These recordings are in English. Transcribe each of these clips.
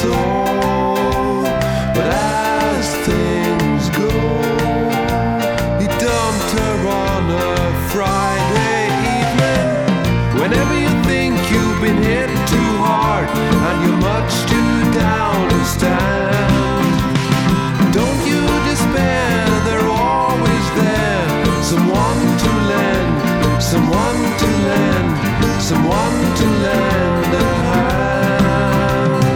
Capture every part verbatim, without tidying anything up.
soul. But as things go, he dumped her on a Friday evening. Whenever you think you've been hit too hard and you're much too down to stand, don't you despair, they're always there. Someone to lend, someone to lend, someone to lend a hand.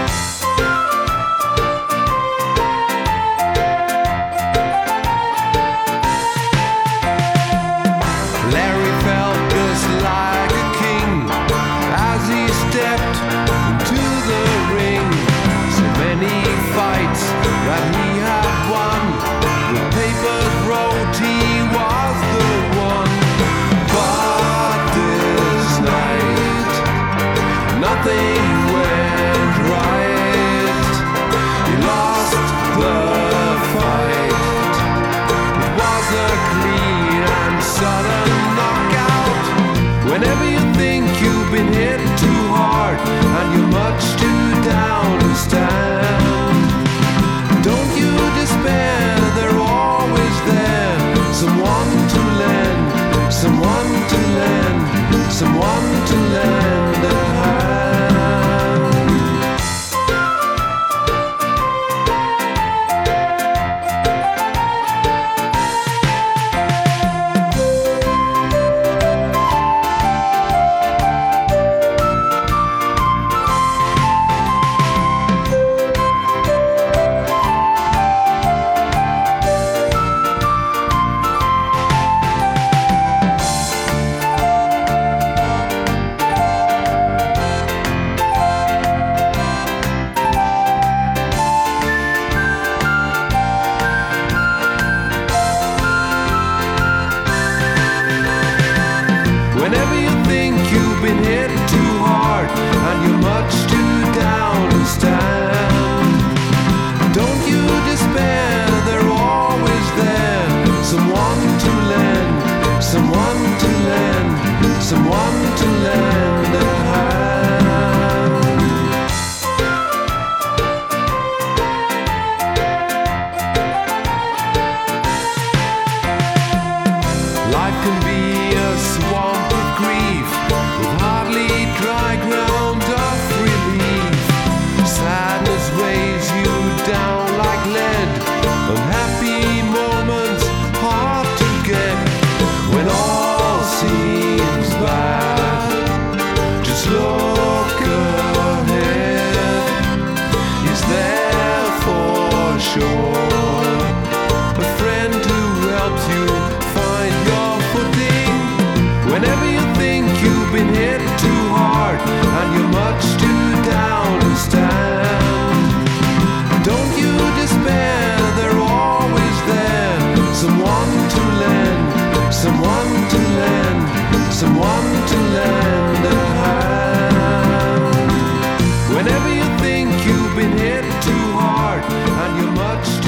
Larry felt just like a king as he stepped into the ring. So many fights that he had won, the papers wrote he was the one. But this night, nothing went right. He lost the fight. It was a clean and sudden knockout. Whenever you think you've been hit too hard and you're much too down to stand, don't you despair, they're always there. Someone to lend, someone to lend, someone to lend a hand. Whenever you think you've been hit too hard and you're much too down to stand, don't you despair, they're always there. Someone to lend, someone to lend, someone to lend a hand. Life can be a swamp of grief with hardly dry ground of relief. Sadness weighs you down like lead. Unhappy moments hard to get. When all seems bad, just look ahead. He's there for sure, a friend who helps you find your footing. Whenever you think you've been hit too hard and you're much too down to stand, don't you despair, they're always there. Someone to lend, someone to lend, someone to lend a hand. Whenever you think you've been hit too hard and you're much